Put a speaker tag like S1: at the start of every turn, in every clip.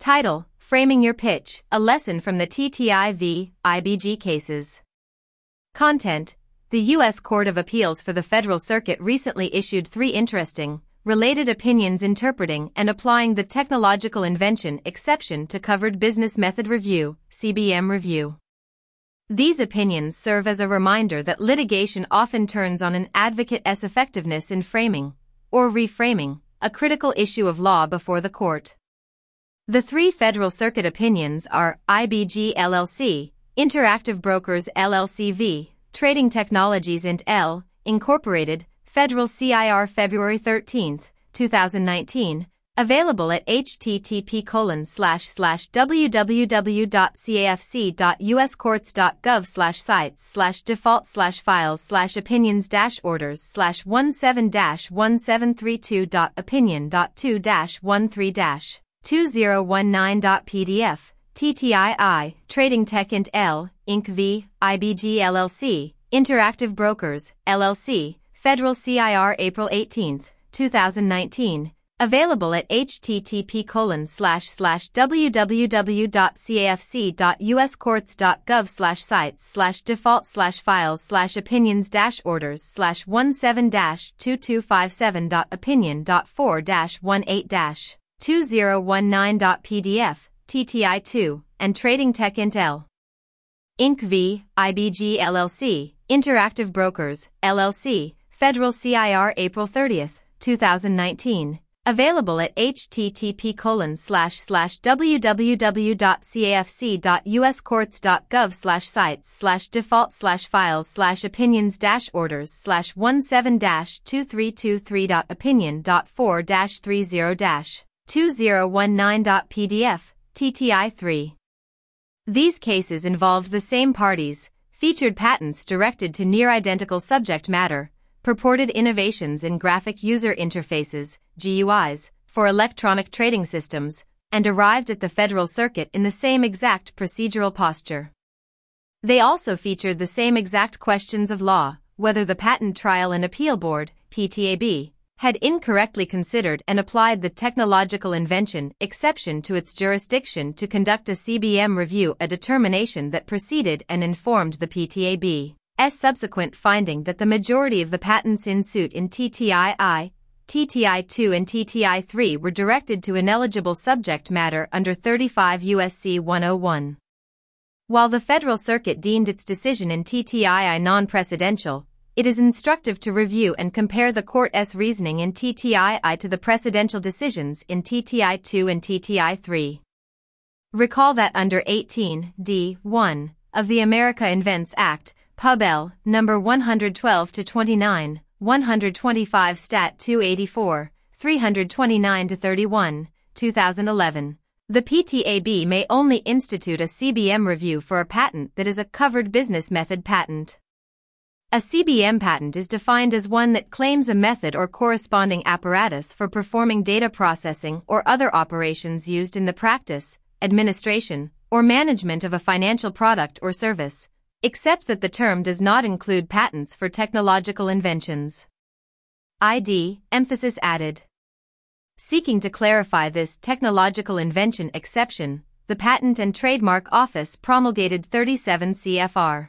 S1: Title: Framing Your Pitch, a lesson from the TTI v. IBG cases. Content: The U.S. Court of Appeals for the Federal Circuit recently issued 3 interesting, related opinions interpreting and applying the technological invention exception to covered business method review, CBM review. These opinions serve as a reminder that litigation often turns on an advocate's effectiveness in framing, or reframing, a critical issue of law before the court. The 3 Federal Circuit opinions are IBG LLC, Interactive Brokers LLC v. Trading Technologies Int. L. Incorporated, Federal CIR February 13, 2019, available at http://wscourts.gov/sites/default/files/opinions-orders/17-173.opinion.2-130.pdf, TTII, Trading Tech Int. L. Inc. v. IBG LLC, Interactive Brokers, LLC, Federal CIR April 18, 2019, available at http://wscourts.gov/sites/default/files/opinions-orders/17-2257.opinion.4-188-2019.pdf, TTI2, and Trading Tech Int. L. Inc. v. IBG LLC, Interactive Brokers, LLC, Federal CIR April 30, 2019, available at http://wscourts.gov/sites/default/files/opinions-orders/17-2322-opinion.4-30-2019.pdf, TTI3. These cases involved the same parties, featured patents directed to near-identical subject matter, purported innovations in graphic user interfaces, GUIs, for electronic trading systems, and arrived at the Federal Circuit in the same exact procedural posture. They also featured the same exact questions of law, whether the Patent Trial and Appeal Board, PTAB, had incorrectly considered and applied the technological invention exception to its jurisdiction to conduct a CBM review, a determination that preceded and informed the PTAB's subsequent finding that the majority of the patents in suit in TTII, TTI2 and TTI3 were directed to ineligible subject matter under 35 U.S.C. 101. While the Federal Circuit deemed its decision in TTII non-precedential, it is instructive to review and compare the Court's reasoning in TTII to the precedential decisions in TTI2 and TTI3. Recall that under 18 D.1 of the America Invents Act, Pub. L. No. 112-29, 125 Stat. 284, 329-31, 2011, the PTAB may only institute a CBM review for a patent that is a covered business method patent. A CBM patent is defined as one that claims a method or corresponding apparatus for performing data processing or other operations used in the practice, administration, or management of a financial product or service, except that the term does not include patents for technological inventions. ID, emphasis added. Seeking to clarify this technological invention exception, the Patent and Trademark Office promulgated 37 CFR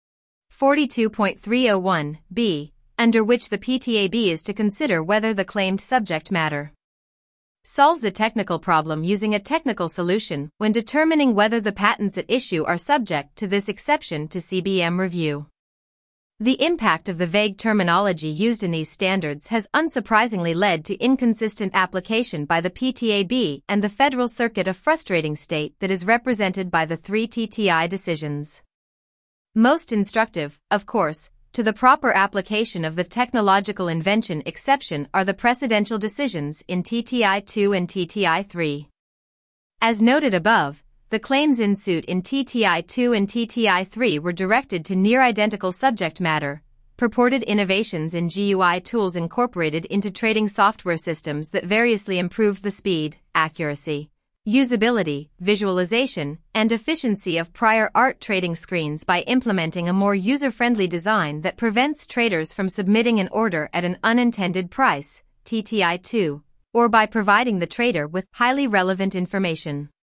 S1: 42.301(b), under which the PTAB is to consider whether the claimed subject matter solves a technical problem using a technical solution when determining whether the patents at issue are subject to this exception to CBM review. The impact of the vague terminology used in these standards has unsurprisingly led to inconsistent application by the PTAB and the Federal Circuit, a frustrating state that is represented by the 3 TTI decisions. Most instructive, of course, to the proper application of the technological invention exception are the precedential decisions in TTI2 and TTI3. As noted above, the claims in suit in TTI2 and TTI3 were directed to near-identical subject matter, purported innovations in GUI tools incorporated into trading software systems that variously improved the speed, accuracy, usability, visualization, and efficiency of prior art trading screens by implementing a more user-friendly design that prevents traders from submitting an order at an unintended price, TTI2, or by providing the trader with highly relevant information.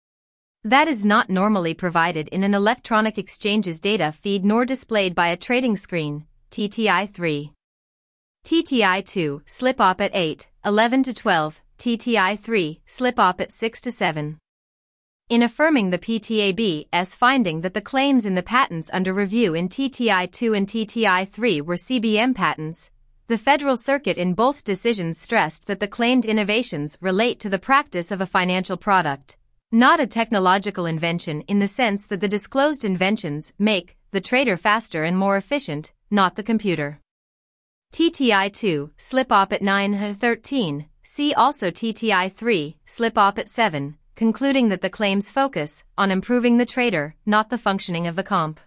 S1: that is not normally provided in an electronic exchange's data feed nor displayed by a trading screen, TTI 3. TTI 2, slip op at 8, 11 to 12, TTI 3, slip op at 6 to 7. In affirming the PTAB's finding that the claims in the patents under review in TTI 2 and TTI 3 were CBM patents, the Federal Circuit in both decisions stressed that the claimed innovations relate to the practice of a financial product, not a technological invention in the sense that the disclosed inventions make the trader faster and more efficient, not the computer. TTI 2, slip op at 9-13, see also TTI 3, slip op at 7, concluding that the claims focus on improving the trader, not the functioning of the comp.